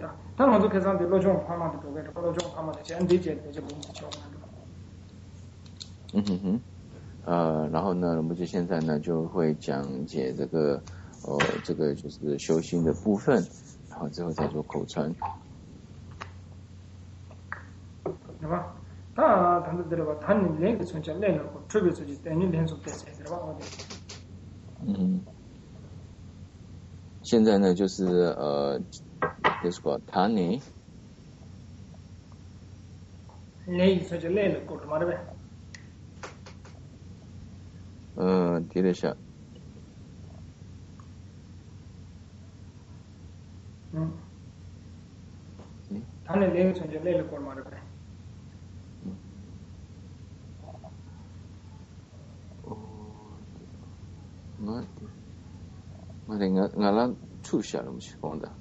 的，当然就可以让的罗中看嘛的多个的，罗中看嘛的，现在这就不用去教了。然后呢，我们就现在呢就会讲解这个这个就是修心的部分，然后之后再做口传。 对吧？他们这个他们连个从家来了，特别出去等于连续在对吧？ 现在呢就是就是说他呢， 连从家来了，过什么的呗？ 提了一下。 他们连个从家来了，过什么的呗？ 我出下了，我是讲的。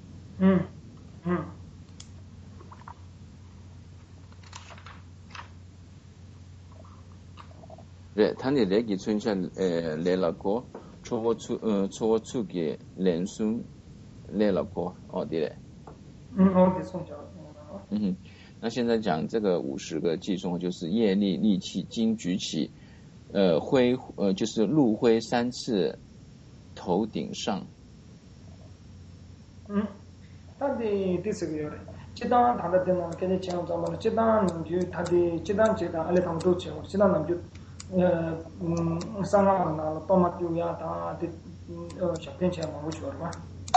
对，他那来给春夏来了过，出给连孙来了过，对嘞。 对，从小。 那现在讲这个50个寄送，就是业力力气经举起，就是路挥3次，头顶上。 他的第四个月嘞，这当他的电脑给你讲怎么了？这当就他的这当阿里他们都讲，这当就上岸那了，多么就要他的小天钱嘛，我说了吧。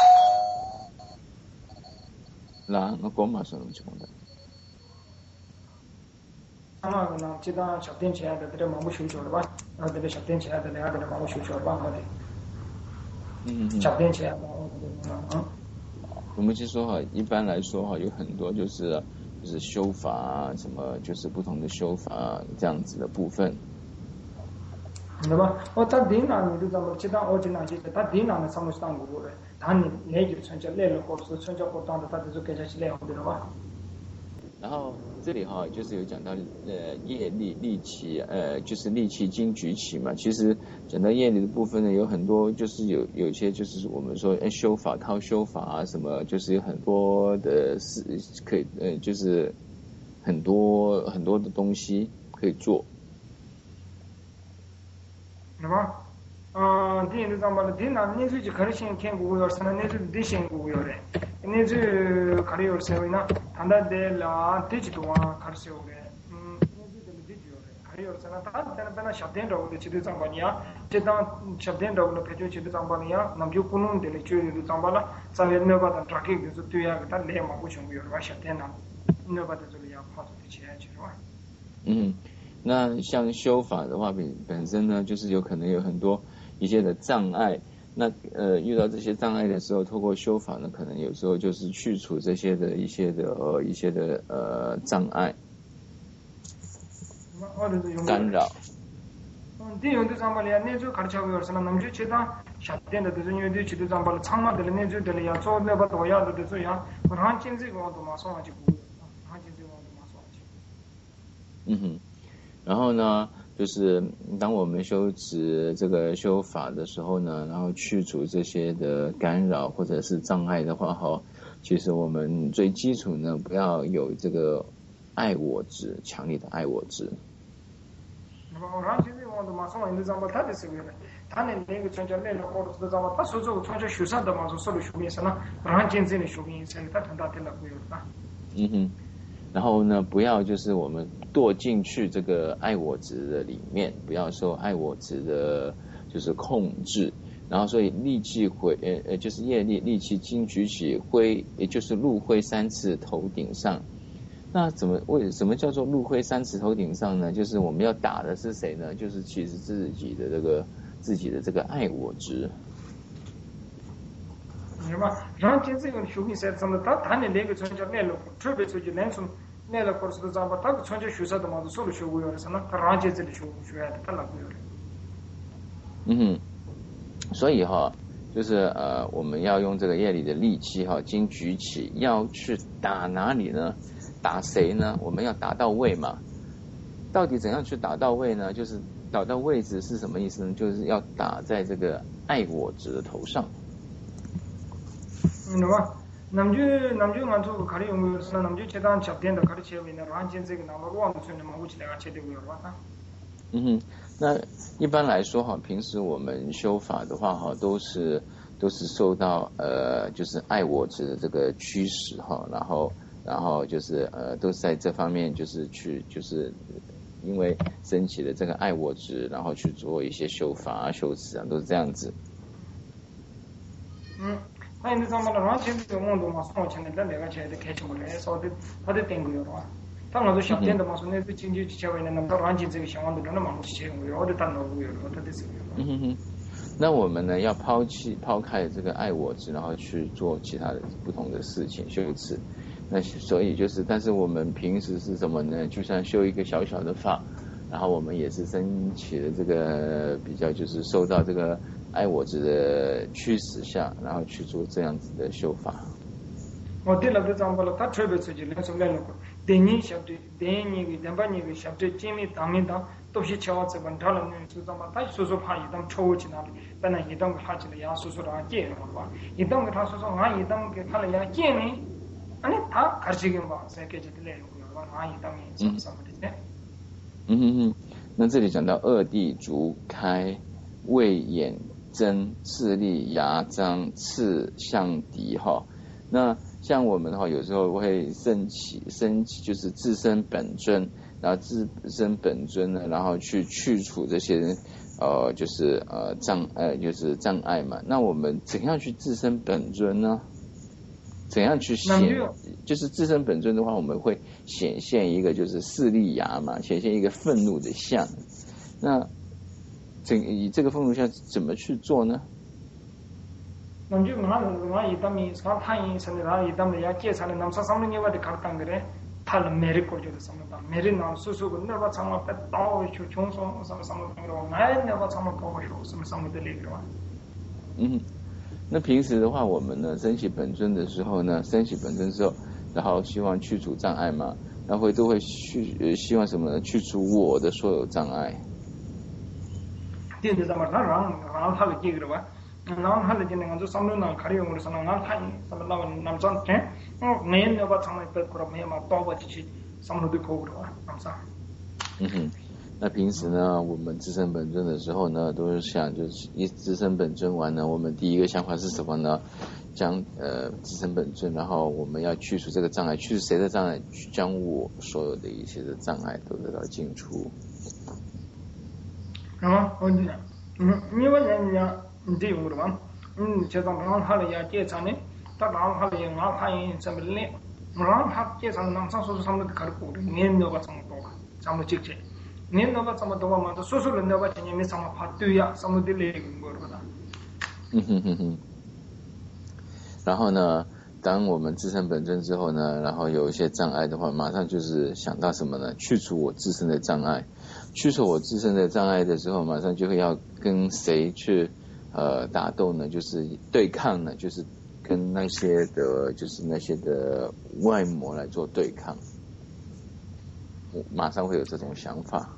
那我讲嘛，说那么讲的。 上岸那这当小天钱的这个嘛，我说了吧，然后这个小天钱的那个嘛，我说了吧，好的。小天钱嘛， 我们就说一般来说有很多就是修法啊，什么就是不同的修法这样子的部分。 对吧？他电脑你都怎么知道？这哪些？他电脑的上面上过的，他那就参加来了，或者是参加活动的，他就是给他去来的了吧？ 然后这里就是有讲到业力力气，就是力气经举起嘛。其实讲到业力的部分呢，有很多就是有些就是我们说修法靠修法啊什么，就是有很多的事可以就是很多的东西可以做。 对吧？电脑上面电脑，你就可以先看过有啥，你就得先过有的，你就可以有啥呢？他那的啦，地址多啊，可是有的，你就地址有的，可以有啥呢？他那小电脑的去的上班呀，这当小电脑的配去的上班呀，那么就不能的了，就的上班了，上面那把他抓给就是对呀，他来嘛，我全部有的吧，小电脑，那把他这里要跑出去去是吧？ 那像修法的话，本身呢，就是有可能有很多一些的障碍。那遇到这些障碍的时候，透过修法呢，可能有时候就是去除这些的一些的障碍、干扰。 对，有的上班了，那就开始教育什么，那么就知道小店的就是因为对去的上班了，厂嘛的了，那就得了要做那把多样的这样，不然经济我都马上就不，然经济我都马上去。 然后呢，就是当我们修持这个修法的时候呢，然后去除这些的干扰或者是障碍的话，其实我们最基础呢，不要有这个爱我执，强烈的爱我执。 然经济我都马上你知道吗？他的是为了，他那个专家来了，或者知道吗？他说这个专家学生的嘛，说说的学名什么，然经济的学名什么，他很大的了不有的。 然后呢，不要就是我们堕进去这个爱我执的里面，不要受爱我执的，就是控制。然后所以力气就是业力力气经举起挥，也就是路挥3次头顶上。那为什么叫做路挥3次头顶上呢？就是我们要打的是谁呢？就是其实自己的这个爱我执。 是吧？然后这个学名是怎么？他那个专家来了，特别出去来从来了，或者是怎么？他个专家学生的嘛，所有学过有的什么？他让这里学的，他那个有的。 所以就是我们要用这个业力的力气经举起，要去打哪里呢？打谁呢？我们要打到位嘛。到底怎样去打到位呢？就是打到位置是什么意思呢？就是要打在这个爱我执的头上。 吧？ 남주 만족 가리 용어서 남주 제단 잡된다 가르치고 있는 란진这个 number 1的村嘛，我起来切的有吧？ 那一般来说哈，平时我们修法的话哈，都是受到就是爱我执的这个驱使哈，然后就是都是在这方面就是因为升起了这个爱我执，然后去做一些修法啊、修持啊，都是这样子。 那你怎么了？其实我们嘛，从前的那个车的开起过来，说的他的定个了。他那个小店的嘛，说那个经济车位呢，那么软件这个相关的，那么我去我的单位有了，他的是。 那我们呢，要抛开这个爱我执，然后去做其他的不同的事情修持。那所以就是，但是我们平时是什么呢？就算修一个小小的法，然后我们也是升起了这个比较，就是受到这个爱我执的驱使下，然后去做这样子的修法。 我对了，这张不了，他特别出去，那什么来了？电影小队，电影个，把那个小队见面当面当，都是瞧这本他了，那就这么，他说怕一当抽去那里，本来一当给他起来呀，说他见了嘛，一当给他说俺一当给他了呀见面，俺他开始跟吧，才给这个来了，俺一当面什么的。 那这里讲到二地足开，胃眼睁，视力牙张，刺象敌哈。那像我们的话，有时候会升起，就是自身本尊，然后自身本尊呢，然后去除这些就是就是障碍嘛。那我们怎样去自身本尊呢？怎样去就是自身本尊的话，我们会显现一个就是势利牙嘛，显现一个愤怒的相。那以这个愤怒相怎么去做呢？ 남주 나 이담이 사타이 선이라 이담이 야께 사는 남사 삼는 예와데 갔단 그래 탈 메리 거죠 삼는다 메리 나 수수고 내가 참아 뺐다 총총 삼는 거로 나 내가 참아 보고 싶어 삼는 데리기로 那平时的话，我们呢升起本尊的时候呢，升起本尊之后，然后希望去除障碍嘛，然后都会希望什么呢？去除我的所有障碍。 电子上面让他的这个吧。나는 할 때는 아주 삼루나 가리용으로 사는 난 타이 삼루나 남산테 매년 내가 참을 때 그럼 매만 떠버지 삼루도 거기로 와 감사. 那平时呢，我们自身本尊的时候呢，都是想就是一自身本尊完呢，我们第一个想法是什么呢？将自身本尊，然后我们要去除这个障碍，去除谁的障碍？将我所有的一些的障碍都得到净除。 你问人家。这用的嘛，这种让他的呀介绍呢，他让他的让他什么呢？让他介绍那上说是他们的开过的，年那个怎么多，怎么解决？年那个怎么多嘛？他说人那个今年没什么怕对呀，什么的来过的。 然后呢，当我们自身本尊之后呢，然后有一些障碍的话，马上就是想到什么呢？去除我自身的障碍，去除我自身的障碍的时候，马上就会要跟谁去？打斗呢，就是对抗呢，就是跟那些的外魔来做对抗，我马上会有这种想法。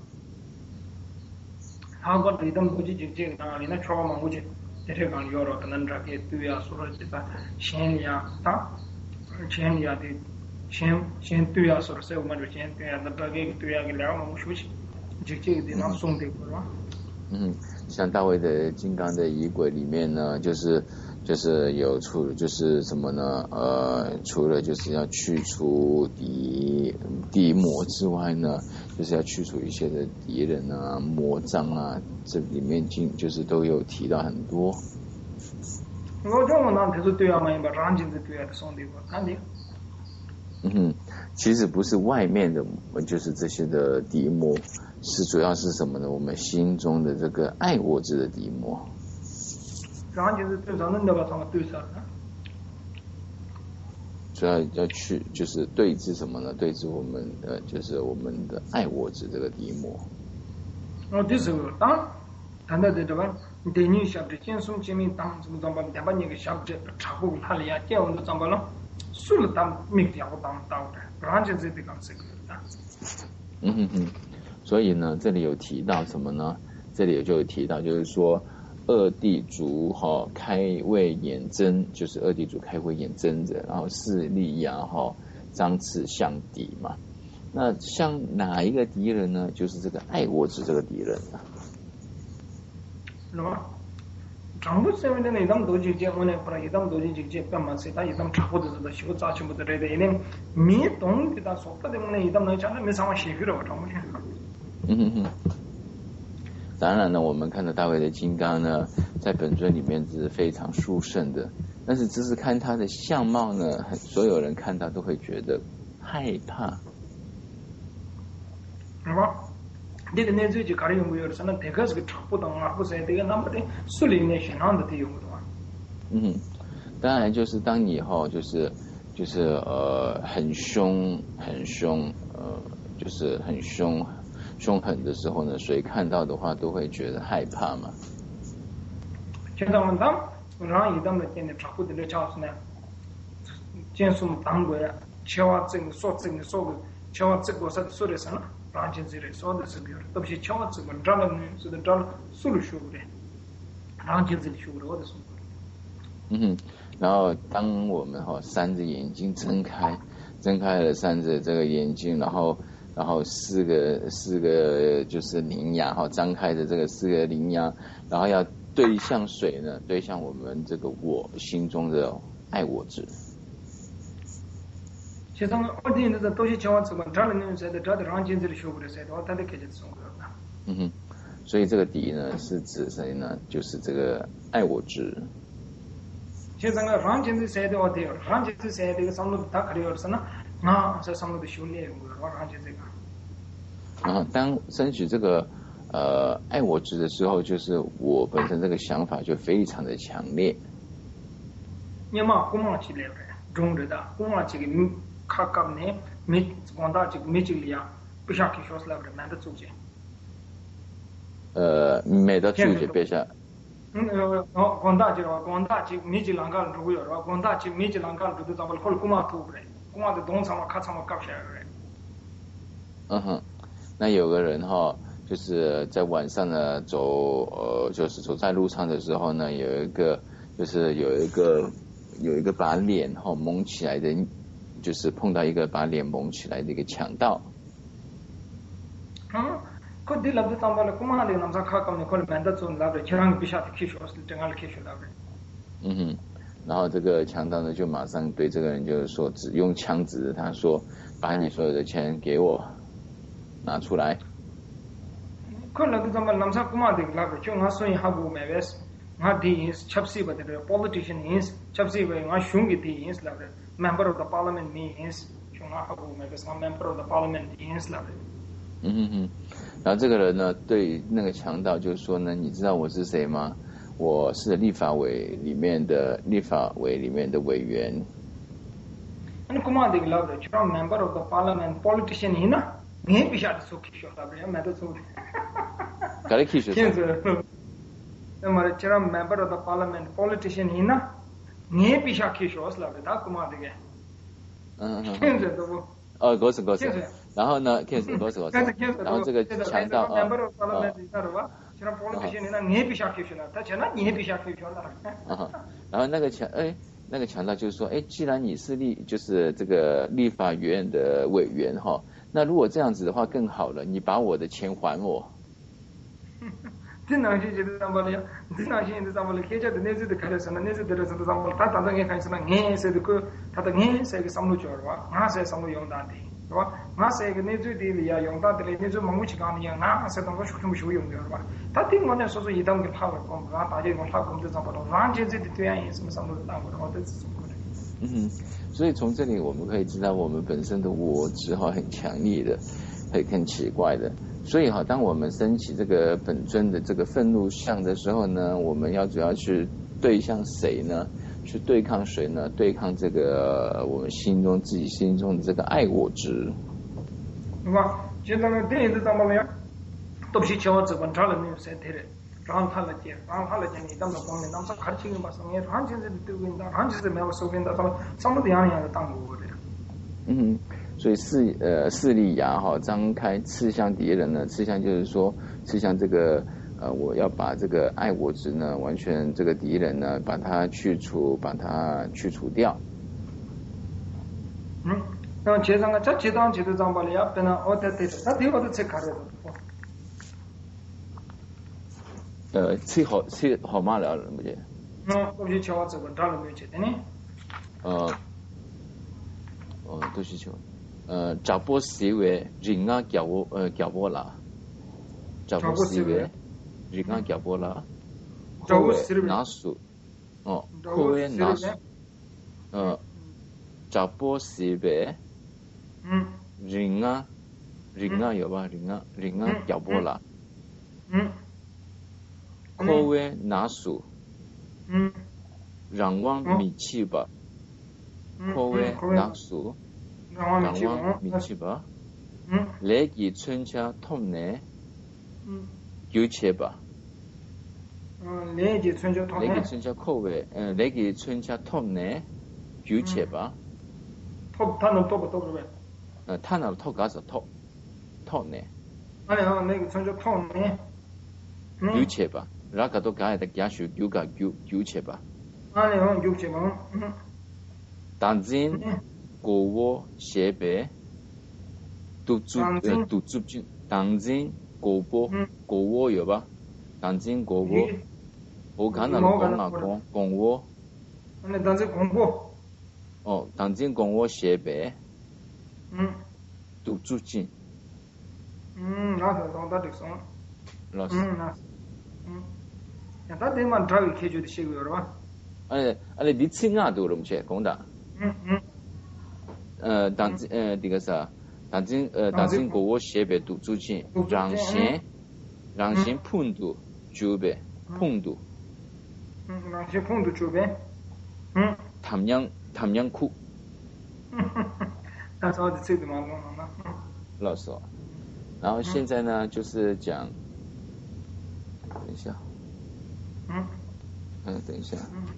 他个对等估计这个哪里那超嘛估计这些讲有了，可能这个对呀，说了这个先呀，先呀的先对呀，说了谁我们就先对呀，那这个对呀，给两个我说起，这个的那送的是吧？ 像大卫的金刚的仪轨里面呢，就是有就是什么呢？除了就是要去除敌魔之外呢，就是要去除一些的敌人啊、魔障啊，这里面就是都有提到很多。 我这么难就是对啊嘛，把软件的对啊的送的我看的。 其实不是外面的，就是这些的敌魔。是主要是什么呢？我们心中的这个爱我执的敌魔。 然后就是对上那个什么对上的。 主要要去就是对峙什么呢？对峙我们就是我们的爱我执这个敌魔。 这时候当的这个对你小的先送前面当什么怎么两把那个小的查过他了呀，这样的怎么了？输了当没掉当到的，然后就是这个这个。 所以呢，这里有提到什么呢？这里就有提到，就是说， 二地足开胃眼睁，就是二地足开胃眼睁着，然后四利牙张翅相敌嘛。那像哪一个敌人呢？就是这个爱我执这个敌人啊。 是吧？전부 세면은 이담 도지 제문에 프라 이담 도지 직제 뺨마세다 이담 차고도 시고 자치부터 레데 이는 미 동기다 속다 때문에 이담 너 자는 미 상황 시기로 전부 当然呢，我们看到大卫的金刚呢，在本尊里面是非常殊胜的，但是只是看他的相貌呢，所有人看到都会觉得害怕。 是吧？这个呢，最近搞的用户有的是那这个是个差不多啊，不是这个那么的数理呢，相当的用户啊。 当然就是当你就是很凶，就是很凶狠的时候呢，谁看到的话都会觉得害怕嘛。 现在我们让一旦的店的差不多的超市呢，建筑当过呀，敲这个说这个说个敲这个说的什么？让进这里说的是比如，特别是敲这个找了呢，是的找了数了学的，让进这里学的我的说。 然后当我们三只眼睛睁开了三只这个眼睛，然后四个就是灵牙张开的这个四个灵牙，然后要对向谁呢？对向我们这个我心中的爱我执。 其实我听的都是教我怎么找了那些的，找的让进这里学不的谁的，我他得给这种的。 所以这个敌呢是指谁呢？就是这个爱我执。 其实我让进这谁的我的，让进这谁的个上路打开的是呢，在上路的修炼我让进这个。 然后当升起这个爱我执的时候，就是我本身这个想法就非常的强烈。 你嘛古嘛起来了，中着的古嘛这个卡卡呢，没光大这个没这个呀，不想去学习了的，难得做些。 没得做些别下。 光大这没这啷个如果有光大这没这啷个如果咱们后来古嘛吐不来，古嘛的东厂嘛卡厂嘛搞下来。 那有个人就是在晚上呢就是走在路上的时候呢，有一个把脸蒙起来的，就是碰到一个把脸蒙起来的一个强盗。 可对了，咱们了，古嘛的那么卡卡呢，可能蛮得做那个，其他不晓得去学是正好去学那个。 然后这个强盗呢，就马上对这个人就是说，用枪指着他说：“把你所有的钱给我拿出来。” 可能咱们那么古嘛的那个，就俺所以还不买外事，俺第一是chấp的这个 politician is chấp的俺兄弟第一是那个 member of the parliament means，就俺还不买外事，俺 member of the parliament is 那个。 然后这个人呢，对那个强盗就说呢：“你知道我是谁吗？我是立法委里面的委员。” 那古嘛的那个，就 member of the parliament politician 呢，你不晓得说去学那个，买得做的。 搞得去学。 现在，那么就 member of the parliament politician 呢，你不晓得去学那个，他古嘛的个。现在都不。 goes。然后呢 ，case goes。然后这个强盗然后那个强盗就说：“既然你是就是这个立法院的委员那如果这样子的话更好了，你把我的钱还我。” 这哪些就是咱们的，这哪些就是咱们的，现在的那些的开的什么，那些的是咱们他当然也看什么，是的个，他的是一个什么角儿吧，是什么用的。是吧？是一个那最低的呀，用到的嘞，那最蒙古起干的呀，是当个学不学用的，是吧？他听我那说一当个他们讲，大家讲他讲的怎么了？完全这的对岸什么什么的，我都是中国的。 所以从这里我们可以知道，我们本身的我执很强烈的，很奇怪的。所以当我们升起这个本尊的这个愤怒相的时候呢，我们主要去对向谁呢？去对抗谁呢？对抗这个我们自己心中的这个爱我执， 对吧？现在呢，电影是怎么样？都是教这个找了没有谁对的，让他来讲，你当个方面，那么开始嘛，什么完全是对不对？完全是没有收编的，什么的样的当我的。 所以四利牙张开刺向敌人呢，刺向就是说刺向这个我要把这个爱我执呢，完全这个敌人呢，把它去除掉。 그럼 제상가 저 제당 제도 장발이 앞에는 어떻게 다 되어도 체크하려고. 最好嘛了不就？ 我就瞧这文章里面写的呢。 都是求。查波思维人啊叫我啦。查波思维人啊叫我啦。拿数。后位拿数。查波思维。人啊有吧？人啊叫我啦。后位拿数。让往米气吧。后位拿数。让往米气吧。레기 천차 톱네. 교체봐. 레기 천차 톱네. 레기 천차 코웨. 레기 천차 톱네. 교체봐. 톱 타는 톱 왜? 타나로 톱 가서 톱네. 아니요, 레기 천차 톱네. 교체봐. 라가도 가야다 야슈 교체봐. 아니요, 교체봐. 단진 고워 셰베. 두줍진 당진 고워有吧 당진 고워 我看到公我 아니 당진 공고 당진 공워 셰베 두줍진 나도 다 됐어 라스 야 다들만 드라이브 캐주도 시고 여러분 아니 니칭아도 그럼체 공다 당진 这个啥 당진 고워 셰베 두줍진 랑신 푼두 주베 푼두 랑신 푼두 주베 담양쿠 但是我这个蛮忙的老师然后现在呢就是讲等一下等一下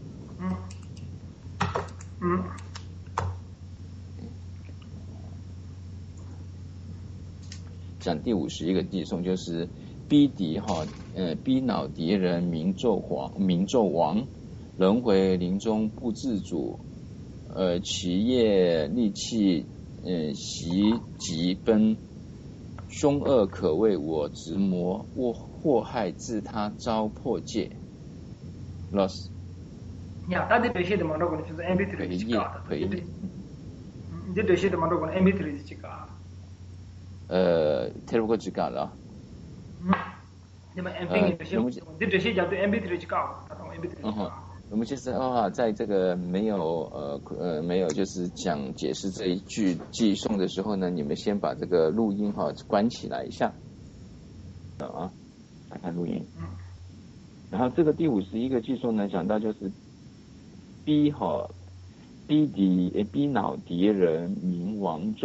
讲第51个偈颂就是逼敌逼恼敌人明纣王轮回林中不自主其业利器袭疾奔凶恶可谓我执魔祸害自他遭破戒 loss 呀大的这些的嘛那个就是 MP3 的这个你这些的嘛那个 MP3 的这个 테러가 지가 알아. 这些叫做 MP3 去搞， 我们就是在这个没有就是讲解释这一句偈颂的时候呢，你们先把这个录音关起来一下，打开录音。然后这个第51个偈颂呢，讲到就是逼恼敌人明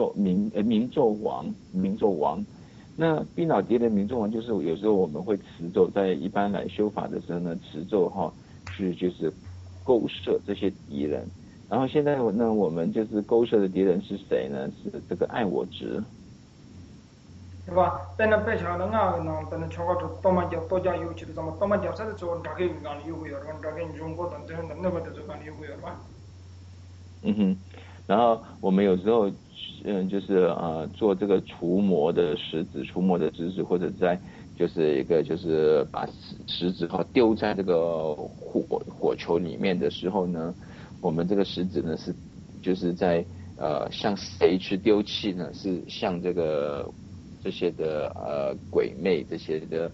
纣王，那逼恼敌人明纣王就是有时候我们会持咒，在一般来修法的时候呢，持咒是就是勾摄这些敌人。然后现在呢，我们就是勾摄的敌人是谁呢？是这个爱我执。 对吧？但那白茶的但那超过多嘛叫多加油吃的什么多嘛叫啥子做大概干油个样，大概中国等等那个的做干油个样吧。 然后我们有时候就是做这个除魔的食指或者在就是一个就是把食指丢在这个火球里面的时候呢，我们这个食指呢是就是在向谁去丢弃呢？是向这些的鬼魅这些的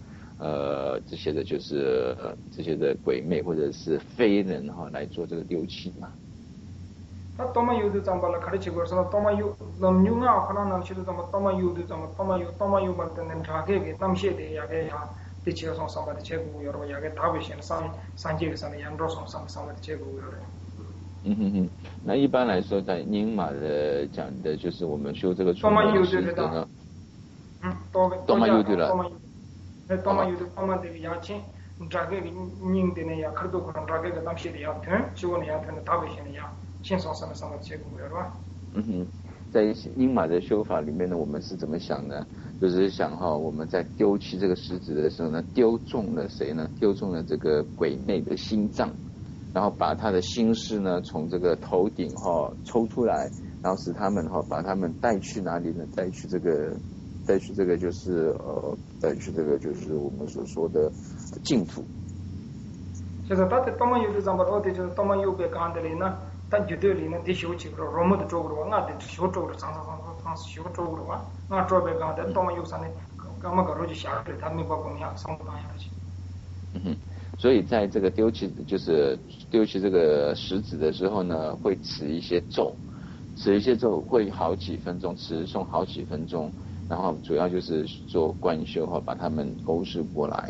就是这些的鬼魅或者是非人来做这个丢弃嘛。 他多么有的长把了开始去过什么多么有那么牛啊可能能去的怎么多么有的怎么多么有把的能查给那么些的也给呀的切上上把的切过有了也给大部分三节上的扬州上把的切过有了那一般来说在宁玛的讲的就是我们修这个除魔的时候呢多么有的了多么有的多么的牙签查给宁的呢也可都可能查给个那么些的也疼就我呢也疼大部分的也先上的结果有了在阴马的修法里面呢，我们是怎么想呢？就是想哈，我们在丢弃这个食指的时候呢，丢中了谁呢？丢中了这个鬼魅的心脏，然后把他的心事呢从这个头顶哈抽出来，然后使他们哈把他们带去哪里呢？带去这个就是带去这个就是我们所说的净土。 그래서 다들 또만 유도 잠발 어디 저 또만 유배 간들이나 단 유도리는 디쇼치로 로모도 쪽으로 와 나데 쇼쪽으로 상상상상 쇼쪽으로 와나 쪽배 간데 또만 유산에 까마가 로지 샤크를 담미 바고냐 상관하야지 所以在这个丢弃这个食指的时候呢，会持一些咒，会好几分钟，持诵好几分钟，然后主要就是做观修哈，把他们勾示过来。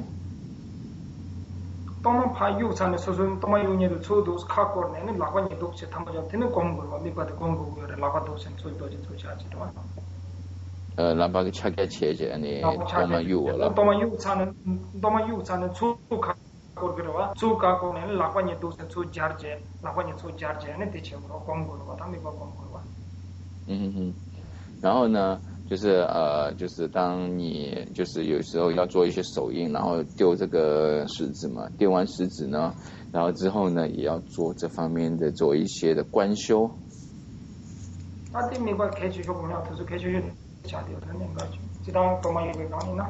또만 파유산에 소소 또만 유니도 초도 카코네는 라관이 독체 탐자 되는 공부로 미바데 공부를 라바도선 소도지 소차지도 라바가 차게 체제 아니 또만 유어라 또만 유산은 초도 카코르와 초카코네는 라관이 독체 소자르제 라관이 소자르제는 대체로 공부로 담미바 공부로 然后呢就是当你就是有时候要做一些手印，然后丢这个食指嘛，丢完食指呢，然后之后呢也要做这方面的做一些的观修。 那对明白开始说不了，就是开始强调的那个，知道多么一个讲呢？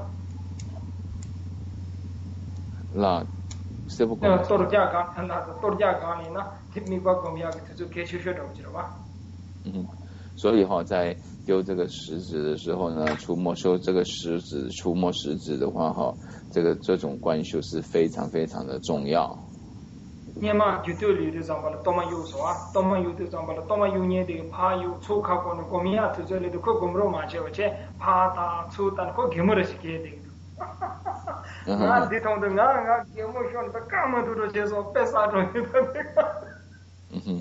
那是不？ 多少家讲，那多少家讲呢？对明白讲呀，就是开始学着知道吧？ 所以在丢这个食指的时候呢，修这个食指，触摸食指的话这种观修是非常非常的重要。 你嘛就对里的上巴了，多么有说啊，多么有的上巴了，多么有年的怕有粗卡过的，过米啊，这里的可公罗嘛就且怕他粗但可给么的是给的。那地方的我给么说的干么都接受，别啥东西的那个。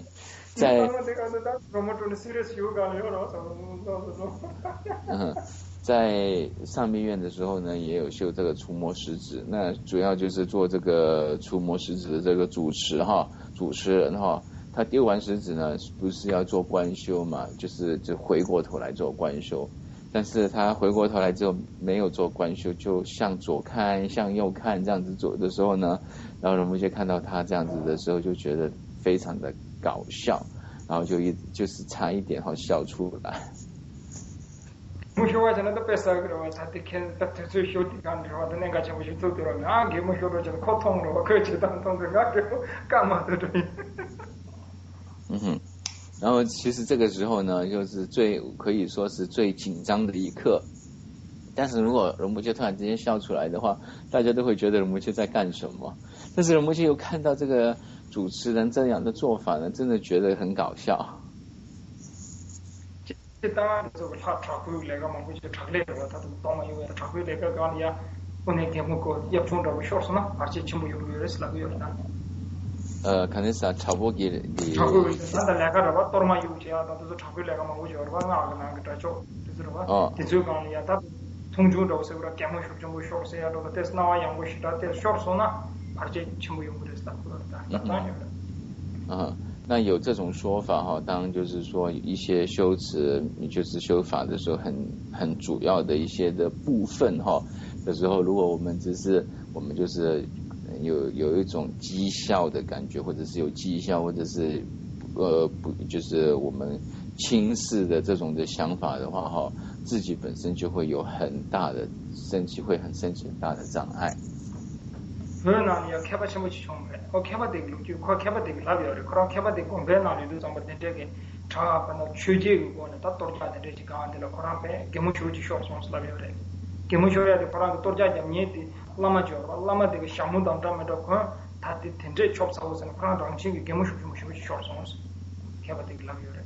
在上密院的时候呢，也有修这个触摸食指，那主要就是做这个触摸食指的这个主持人他丢完食指呢，不是要做观修嘛，就回过头来做观修，但是他回过头来之后没有做观修，就向左看向右看这样子做的时候呢，然后我们就看到他这样子的时候就觉得非常的搞笑，然后就是差一点笑出来。 무쇼와잖아 또 뺏어가지고 다들 저 쇼티 간으로 하던 내가 좀 쇼도 들어면 아 게무쇼로 저 코통으로 그 지단 통들 가지고 까마도 然后其实这个时候呢，就是可以说是最紧张的一刻。但是如果龙摩切突然之间笑出来的话，大家都会觉得龙摩切在干什么。但是龙摩切又看到这个主持人这样的做法呢，真的觉得很搞笑。 当这个他查回来个嘛，回去查来了，他都当嘛有的查回来个讲呀，我那节目个也从这个小时呢，而且全部有是那个有的。 可能是查回给查回那来个的话，多嘛有些啊，他都是查回来个嘛，我觉得话那个这就就是话，这就讲呀，他从中到是个节目全部小时呀，都是那玩意我是的，这小时呢，而且全部有的是那个的，当然的。 那有这种说法当就是说一些修持就是修法的时候很主要的一些的部分的时候，如果我们就是有一种讥笑的感觉，或者是有讥笑，或者是不就是我们轻视的这种的想法的话自己本身就会有很大的升起很大的障碍。 그러나야 캐바치 뭐지 좀래. 캐바데기 그 캐바데기 라비어를 그런 캐바데기 공배나리도 좀 되게 자반의 취지고 다 돌아다니는 데지 가는데 그런데 개무쇼지 쇼스ons 라비어래. 개무쇼야데 그런 돌자지 니티 라마죠. 라마데기 샤무단 담에도 그 다디 텐제 숍사우스는 그런 정신이 개무쇼지 쇼스ons 캐바데기 라비어래.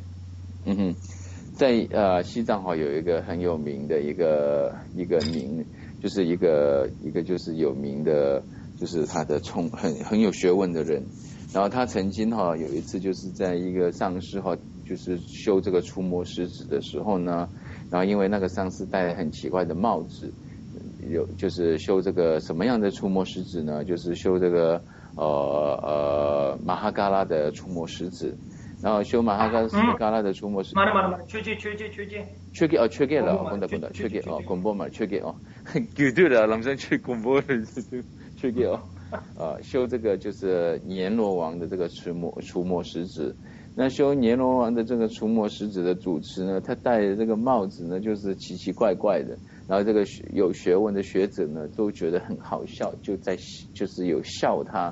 在西藏有一个很有名的一个名，就是一个就是有名的。就是他的很有学问的人，然后他曾经有一次就是在一个上师就是修这个触摸食指的时候呢，然后因为那个上师戴很奇怪的帽子，就是修这个什么样的触摸食指呢？就是修这个马哈嘎拉的触摸食指， 然后修马哈嘎拉的出没是。 马，缺件。 缺件了，混的，缺件哦，广播嘛，缺件哦，绝对了，人生去广播的缺件哦，修这个就是阎罗王的这个除魔食指。那修阎罗王的这个除魔食指的主持呢，他戴的这个帽子呢，就是奇奇怪怪的，然后这个有学问的学者呢，都觉得很好笑，就是有笑他。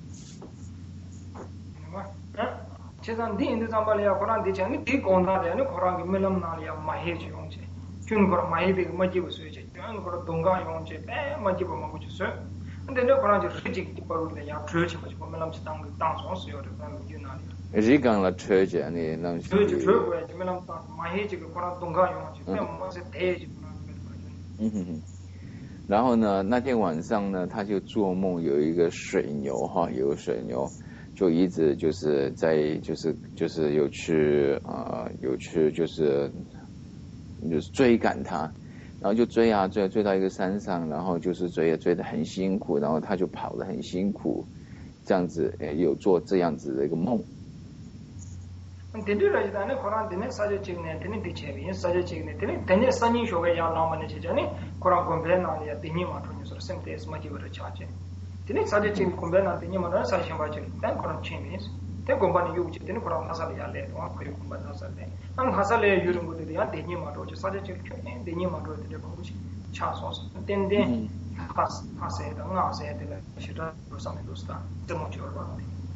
세상 네 인도 잠발이야 코란 대장이 네 건다데 코란 기멜람 나리야 마해지 용제 준 거라 마해비 마지고 수제 준 거라 동가 용제 배 마지고 먹고 주서 근데 너 코란 저 리직 디버르데 야 트르치 마지고 멜람 시당 당송 수요를 난 유나리 리강라 트르지 아니 난 트르지 트르고 멜람 당 마해지 코란 동가 용제 배 뭐세 대지 然后呢，那天晚上呢，他就做梦有一个水牛哈，有个水牛。就一直就是在就是有去就是追赶他，然后就追到一个山上，然后就是追得很辛苦，然后他就跑得很辛苦，这样子有做这样子的一个梦。 tene saje chin kumbe na tene ma sa shamba chin dan koran chimis te gombani yu chi tene koran hasal ya le wa ko kumba na sa le an hasal le yu rungu de ya de ni ma ro saje chin de ni ma ro de ko chi cha so ten de has se da nga se de le shi da ro sa me do sta de mo chi ro ba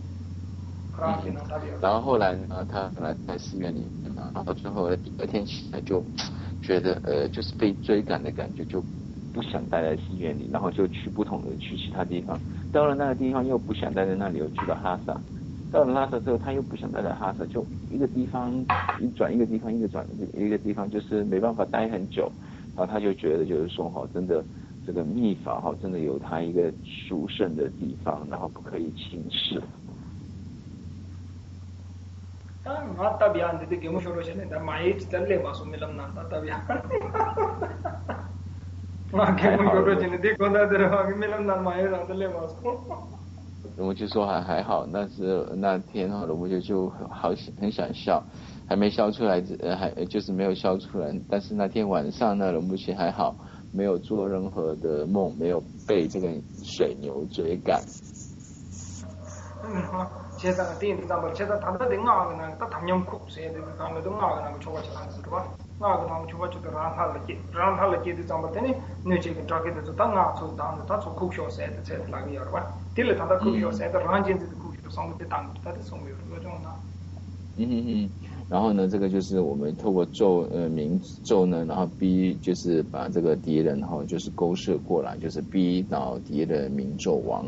然后后来呢，他本来在寺院里面嘛，然后最后第二天起来就觉得就是被追赶的感觉，就不想待在寺院里，然后就去其他地方。到了那个地方又不想待在那里，又去到哈萨。到了哈萨之后，他又不想待在哈萨，就一个地方转一个地方，一个地方，就是没办法待很久。然后他就觉得就是说真的这个密法真的有他一个殊胜的地方，然后不可以轻视。龙木就说还好，但是那天龙木就很想笑，还没笑出来，就是没有笑出来。但是那天晚上呢，龙木其还好，没有做任何的梦，没有被这个水牛追赶。 제가 되는 담을 제가 담다 된가는 다 담념코 세야 되는 담을 동가는 거 초가 지나서 봐. 나가 담 초가 초도 란탈게 담을테니 네지가 저게도 당가 초 담도 다 초국쇼 세야 돼 라기 여러 봐. 딜을 담다 국쇼 세야 란진도 국쇼 성도 담도 다 성도有种呢。 然后呢，这个就是我们透过明咒呢，然后逼就是把这个敌人就是勾射过来，就是逼倒敌人明咒王。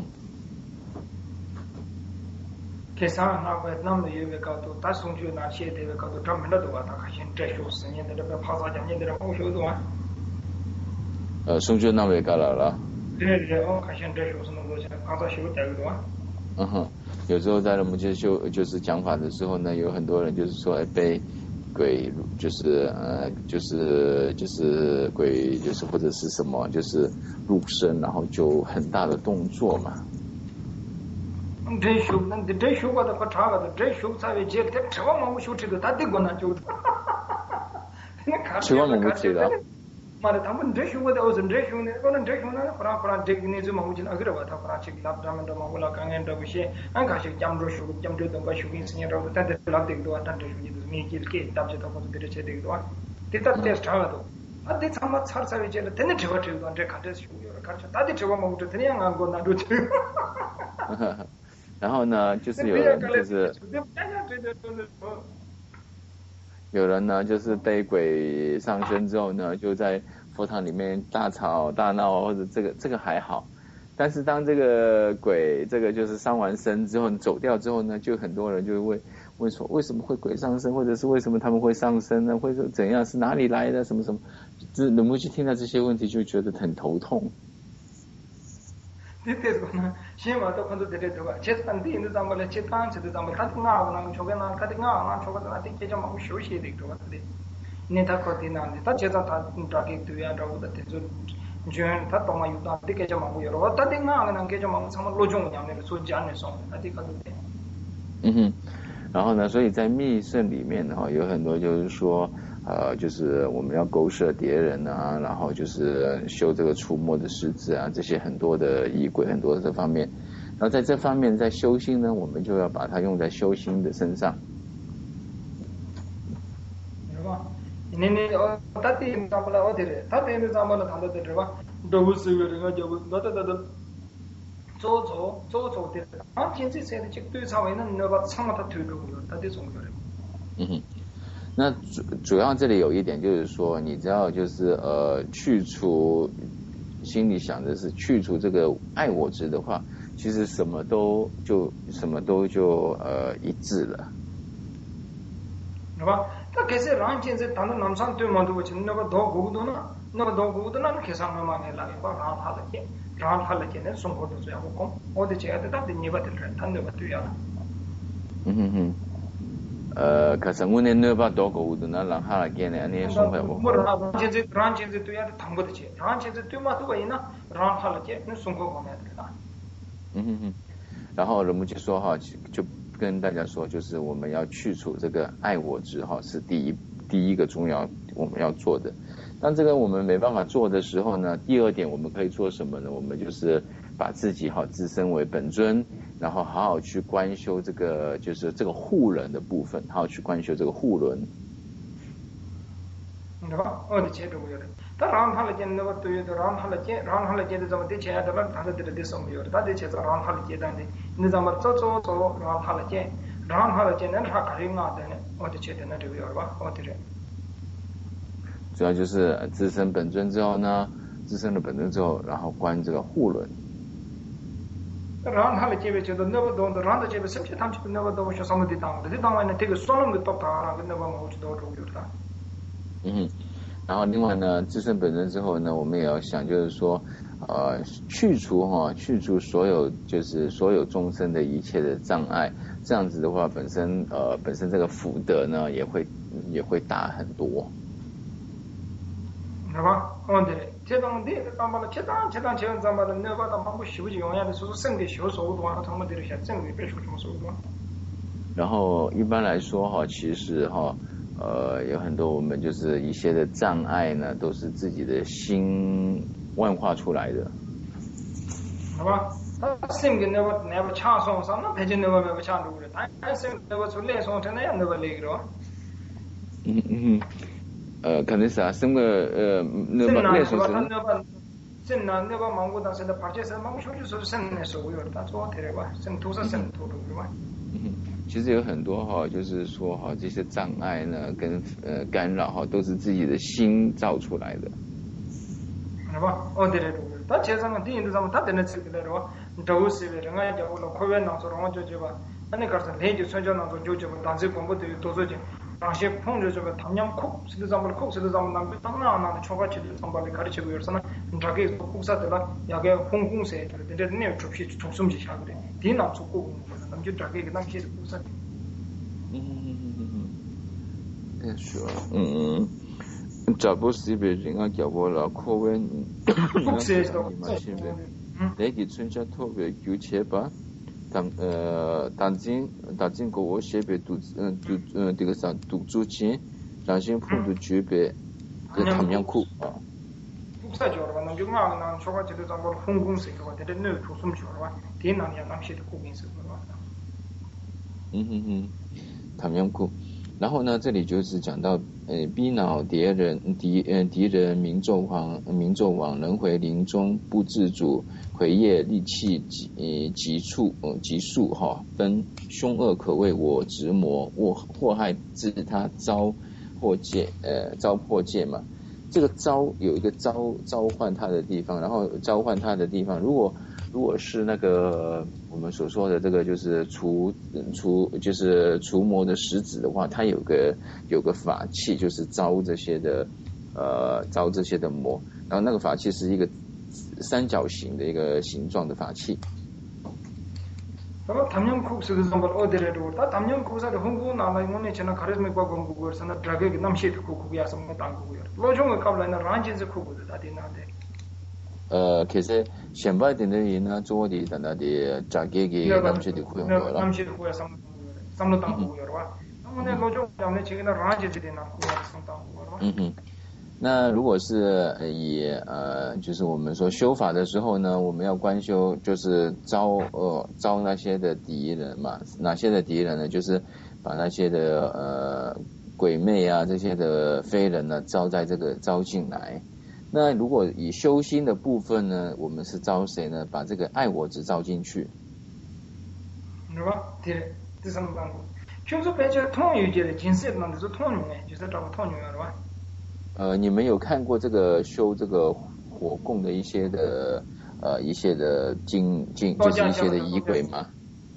계산 나고 남의 예배가도 다 송주 나시에 대배가도 전면도 와다 가신 제쇼 스님들 그 파사장님들 오셔도 와 송주 나왜 가라라 对가신 제쇼 스님도 파사修되기도 와 有时候在我们就是讲法的时候呢，有很多人就是说被鬼就是鬼就是或者是什么就是入身，然后就很大的动作嘛。 这修过的不差个的，这修才会接的，吃完我们修吃的，他得过那就的。 吃完我们吃的。 妈的，他们这修过的，我是这修的，可能这修呢，不然这个你怎么会去那个的？他不然去拉他们的嘛，我拉刚刚这不些，俺开始讲着修，讲着东北修跟新疆这，但是拉这个多，但这修的是没几个，但是他不是别的车这个多，这他这差个多。啊，这他妈差才会接的，真的吃过这个，这看这修有点看着，他的吃完我们这，真的俺过那就去。 然后呢，就是有人呢，就是被鬼上身之后呢，就在佛堂里面大吵大闹，或者这个还好，但是当这个鬼这个就是上完身之后走掉之后呢，就很多人就会问说为什么会鬼上身，或者是为什么他们会上身呢？会说怎样是哪里来的什么什么？人们去听到这些问题就觉得很头痛。 디테스고나 시마도 컨도 데데도가 제스탄디 인도 잠발에 제탄 제도 잠발 타팅아 나는 초게나 타팅아 나 초가다 티케자 막 쇼시 데도가 데 네타 코티나 타 제자 타 인트라게 투야 라고다 테조 주엔 타 토마 유다 티케자 막 여러 타팅아 나는 케자 막 삼 로종 냐네 소지 않네서 아티카도 데 然后呢，所以在密圣里面呢，有很多就是说，就是我们要勾摄敌人啊，然后就是修这个除魔的狮子啊，这些很多的仪轨，很多的这方面。然后在这方面，在修心呢，我们就要把它用在修心的身上。 是吧？你他点咱们了，我的，他点咱们了，谈的是吧？都是个这个就那走的，啊，现在现在这对稍微那把长了他推动了，他的重要的。 嗯哼。那主要这里有一点就是说，你只要就是去除心里想的是去除这个爱我执的话，其实什么都就一致了， 是吧？他可是让现在谈的南山对嘛，对不起，那个多古多呢，那可上那嘛来了，把让他了见，让他了见，那生活都这样不公，我的觉得他的你把的人，他那个对呀。 嗯哼哼。可是我那把多古的那让他来见呢，你生活不好。 让现在对呀，谈不得起，让现在对嘛对为呢，让他了见，那生活方面的啦。 嗯哼哼。然后人们就说哈，就跟大家说，就是我们要去除这个爱我执哈，是第一个重要我们要做的。当这个我们没办法做的时候呢，第二点我们可以做什么呢？我们就是把自己自身为本尊，然后好好去观修这个就是这个护轮的部分，好好去观修这个护轮。 对吧？我的觉得我有的。他让他来见那个对的，让他来见的怎么的钱的了，他的什么有的，他的钱让他来见的，你怎么走，让他来见，那他可以拿的呢？我的觉得那这个有吧？我的人。 主要就是自身本尊之后呢，自身的本尊之后，然后观这个护轮。 让他来见别觉得那个东的，让他见别甚至他们那个东西什么的当的，这当完呢，这个双龙的到他那个那个我知道这个有的。 嗯，然后另外呢，自身本身之后呢，我们也要想，就是说，去除所有就是所有众生的一切的障碍，这样子的话，本身这个福德呢也会大很多。 是吧？对，这当的当把了，这当咱们的那个当把不修用呀的，说是生的修手段，他们这些正的别说什么手段。 然后一般来说其实有很多我们就是一些的障碍呢，都是自己的心幻化出来的。 是吧？他心跟那个强松上，那他就那个强度了，他心那个出来松成那样那个累了。 肯定是啊，什么那个那时候是。 sen na ne ba mangu da sen da parche sen mangu shu ju sen ne so yo da so tere ba sen tu sa sen tu du ba。 其实有很多就是说这些障碍呢跟干扰都是自己的心造出来的。 是吧？tere du。他切上个第一的咱们他的那次的了，都是的，人家叫我了，快点拿出来我就去吧。那个是连就参加那种就去吧，但是广播队多少钱？当时碰着这个唐阳库，是的咱们库，是的咱们那个当那초가치를咱们가르치고 있어서 저기 국사들라 야게 홍콩세 근데 네 접시 접숨지 샤그래 디나 죽고 남주 저기 그 남시 국사 네说자보시베링아 겨보라 코웬 국세에서 내기 춘자 토베 규체바 단진 고고 셰베这个啥独主亲당신 풍도 주베 그 탐양쿠 국사죠. 남중앙 난 초가지도 좀 홍콩세가 되는 네 조숨죠. 대남이야 남시도 고민스 탐양쿠。然后呢，这里就是讲到逼恼敌人民纣王人回林中不自主，回业戾气急速分凶恶可谓我执魔，祸害自他遭破戒嘛。这个有一个召唤他的地方，然后召唤他的地方，如果是那个我们所说的这个就是除魔的石子的话，它有个法器，就是招这些的魔，然后那个法器是一个三角形的一个形状的法器。 그럼 담양국수도 정말 어디래도 다 담양국사도 홍고 나라에 뭐네 저나 카리스마 광고고 sana drage 남시 국국이야 som뭐 당국이야 로종을 qabla나 란진스 국국도 다 되는데 그래서 현바이드는 이나 조디 단다디 자게기 남시도 고용도라 남시도 고야 상 삼로 당고 여러와 아무네 로조 때문에 지금 라지들이 나고 당고 嗯哼。那如果是就是我们说修法的时候呢，我们要观修，就是招那些的敌人嘛。哪些的敌人呢？就是把那些的鬼魅啊这些的非人呢招进来。那如果以修心的部分呢，我们是招谁呢？把这个爱我执招进去。 是吧？对，这什么办法？就是被这通有节的金色那就是通用的，就是找个通用是吧？ 你们有看过这个修这个火供的一些的就是一些的仪轨吗？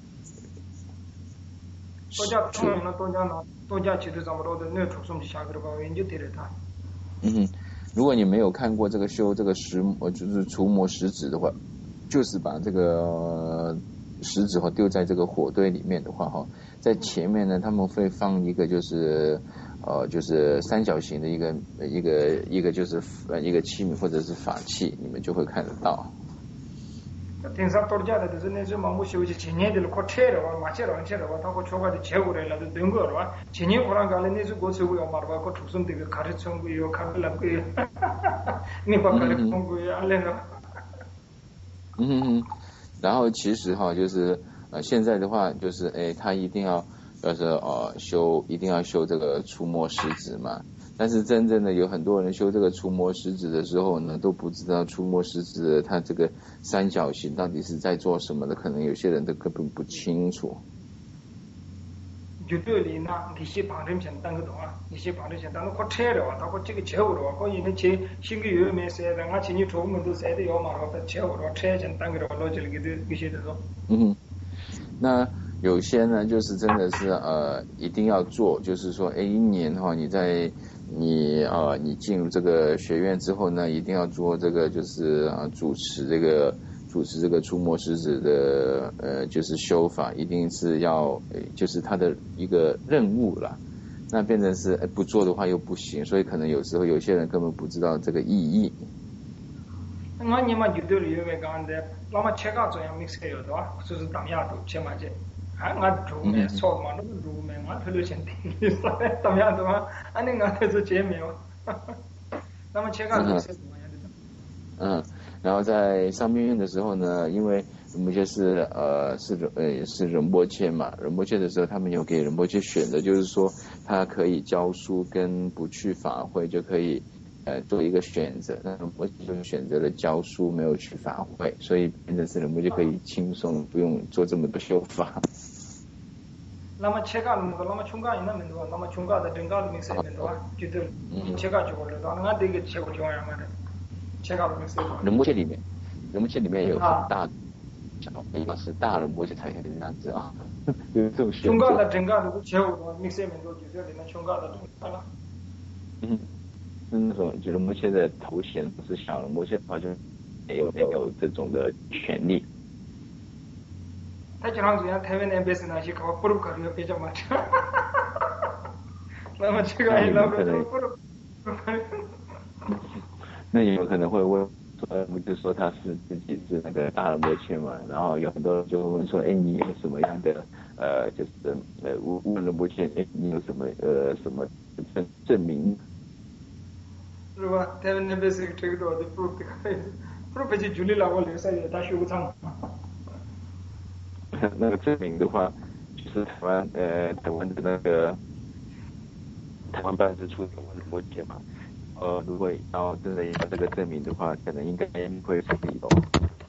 如果你没有看过这个修这个就是除魔食指的话，就是把这个食指丢在这个火堆里面的话在前面呢他们会放一个就是三角形的一个就是一个器皿或者是法器，你们就会看得到。 天上多家的就是那种忙不休息，前年的快车了哇，马车了车了哇，他过车过的车过来了，就等个了哇。前年过上干了那是过车过要马了哇，过出生这个开始冲过要开始来过要，你把开始冲过要来了。 然后其实就是现在的话就是他一定要一定要修这个除魔食指嘛。但是真正的有很多人修这个除魔食指的时候呢，都不知道除魔食指它这个三角形到底是在做什么的，可能有些人都根本不清楚。 绝对里呢，你些旁人想当个懂啊，你些旁人想当个快车了哇，他过这个车了哇，过因为车新个月没塞的，俺前年出门都塞的要嘛，把车了车想当个了，老这里给些的说。 那有些呢，就是真的是一定要做，就是说一年你进入这个学院之后呢，一定要做这个就是主持这个除魔食指的就是修法，一定是要就是他的一个任务啦。那变成是不做的话又不行，所以可能有时候有些人根本不知道这个意义。 我你们绝对里面讲的，那么切个这样 mix 有的话，就是当下都切嘛这。俺做没说嘛，那么做没，俺头都先听你说的，怎么样的话，俺那俺头是姐妹哦。那么切个是什么样的？ 然后在上面运的时候呢，因为我们就是是仁波切嘛，仁波切的时候，他们有给仁波切选择，就是说他可以教书跟不去法会就可以做一个选择。那仁波切就选择了教书，没有去法会，所以变成是仁波切可以轻松不用做这么多修法。 那么切个那么穷干那么多，那么穷干的真干的没事的多，就是切个就过来，俺这个切个就玩嘛的，切个没事。 仁波切里面有很大小，一般是大仁波切才可以这样子啊，就是这种选择。 穷干的真干的切个没事没多，就是那穷干的真了。 那种就仁波切的头衔不是小仁波切的话，就没有这种的权利。 他经常这样，台湾那边是那些搞不如搞这个比较嘛。那么这个那个不如。 那有可能会问不是说他是自己是那个大仁波切嘛？然后有很多人就会问说，你有什么样的就是问仁波切，你有什么什么证明？ 是吧？台湾那边是这个多的不如不去处理了，我留下来他修长。 那个证明的话，就是台湾的那个台湾办事处有问仁波切嘛？如果真的要这个证明的话，可能应该会是理由。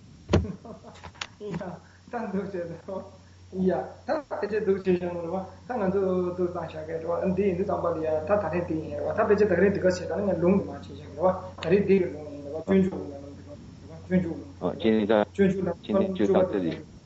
但都觉得说，他这都是像的话，他们都当下个的话，第一上班的呀，他谈的第一的话，他别这个这个写的那个龙嘛，就像的话，他的第一个龙的话，捐助的，对吧？捐助。 今天就到这里。